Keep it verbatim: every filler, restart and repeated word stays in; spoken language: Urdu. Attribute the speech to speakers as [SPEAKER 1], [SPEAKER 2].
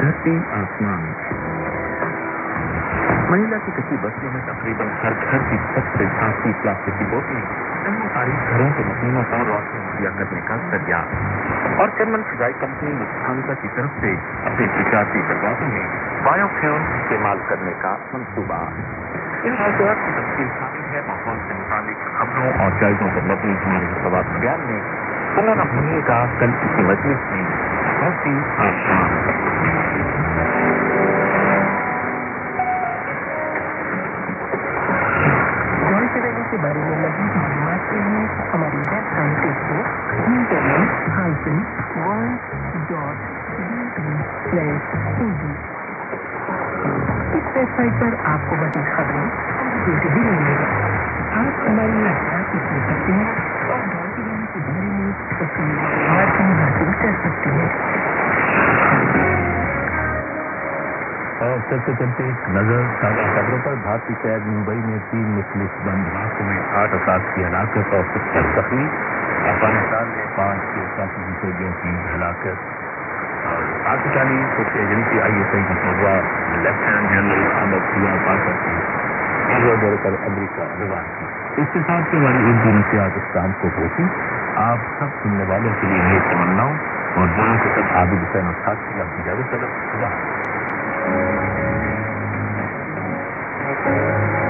[SPEAKER 1] دھرتی آسمان. منیلا کی کچی بستیوں میں تقریباً ہر گھر کی سب سے سستی پلاسٹک کی بوتلیں تاریخ گھروں کے مکینوں کو روشنی مہیا کرنے کا ذریعہ. اور جرمن فضائی کمپنی لفتھانسا کی طرف سے اپنے تجارتی دروازوں میں بایو فیول استعمال کرنے کا منصوبہ. ان موضوعات کی تفصیل شامل ہے ماحول سے متعلق خبروں اور جائزوں پر مبنی ہمارے خبرات بیان میں. سننا نہ بھولیے گا کل اسی مجلس میں دھرتی آسمان.
[SPEAKER 2] کے بارے میں مزید معلومات کے لیے ہماری ویب سائٹ دیکھیں internet hyphen world dot B E slash Urdu. اس ویب سائٹ پر آپ کو مزید خبریں اور بھی ملے گا. آپ ہماری معلومات لکھ سکتے ہیں اور ڈالتے رہنے کے بارے میں تفصیلی معلومات بھی حاصل کر سکتے ہیں.
[SPEAKER 3] اور چلتے چلتے نظر تازہ خبروں پر. بھارتی شہر ممبئی میں تین مختلف بم دھماکوں میں آٹھ افراد کی ہلاکت اور ستر زخمی. افغانستان میں پانچ کے ساتھی فوجیوں کی ہلاکت. اور پاکستانی خود ایجنسی آئی ایس آئی کی سربراہ لیفٹیننٹ جنرل احمد سیاہ پاکر کی آگرہ دورے پر امریکہ روانہ کی. اس کے ساتھ ہماری اردو نشریات اسلام کو پہنچی. آپ سب سننے والوں کے لیے نیک تمناؤں اور دونوں کے ساتھ عابد حسین اور ساتھی لفظ اجازت طلب. خدا